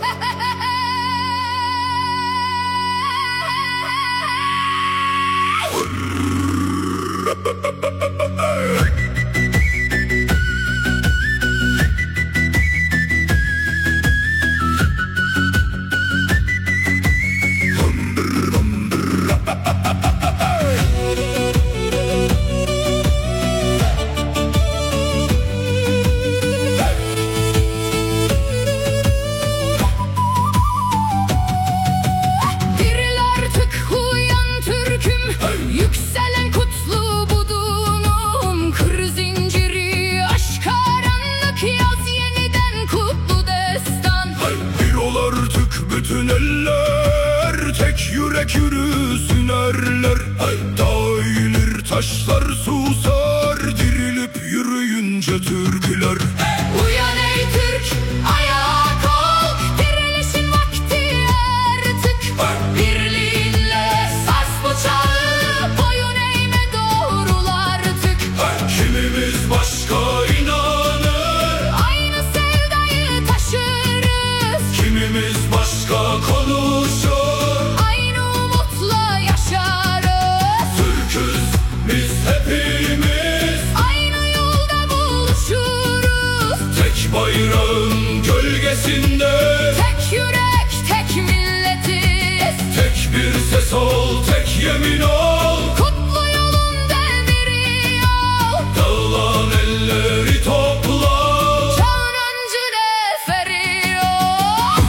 Bütün eller tek yürek yürüsün erler. Dağılır taşlar susar, dirilip yürüyünce türküler. Uyan ey Türk, ayağa kalk, dirilişin vakti artık. Birliğinle saz bıçağı, boyun eğme doğrul artık. Kimimiz başka inanır, aynı sevdayı taşırız. kimimiz başka konuşur, aynı umutla yaşarız. Türküz biz hepimiz, aynı yolda buluşuruz. tek bayrağın gölgesinde, Tek yürek, tek milletiz. tek bir ses ol, tek yemin ol. Kutlu yolun demiri yol, Dağılan elleri topla. çağın öncü neferi yol.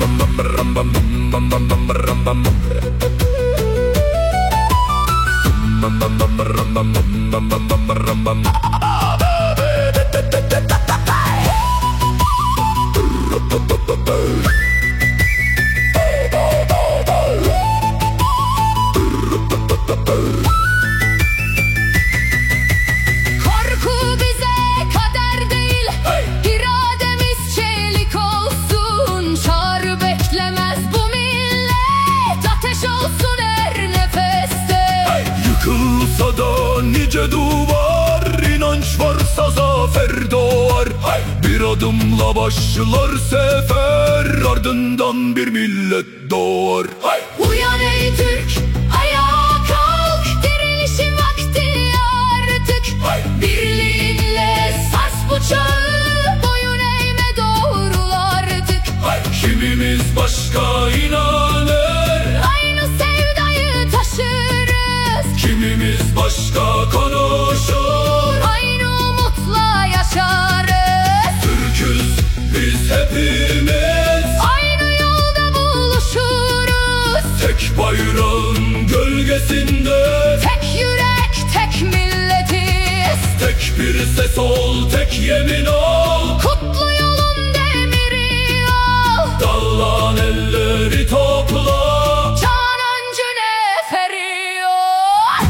Korku bize kader değil, irademiz çelik olsun. Çağrı beklemez bu millet, ateş olsun her nefeste. Yıkılsa da nice duvar, inanç varsa zafer doğar. Bir adımla başlar sefer, ardından bir millet doğar. Uyan ey Türk, ayağa kalk, dirilişin vakti artık. Birliğinle saz bıçağı, boyun eğme doğrul artık. Kimimiz başka inanır, Aynı sevdayı taşırız. kimimiz başka konuşur, Aynı umutla yaşarız. Türküz biz hepimiz, Aynı yolda buluşuruz. tek bayrağın gölgesinde, Tek yürek, tek milletiz. tek bir ses ol, tek yemin ol. Kutlu yolun demiri yol, Dallan elleri topla. çağın öncü neferi yol.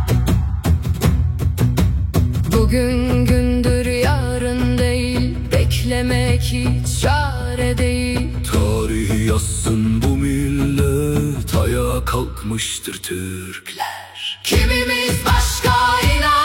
Bugün gündür yarın değil, beklemek hiç çare değil. Tarihi yazsın bu millet, ayağa kalkmıştır Türkler. Kimimiz başka inan,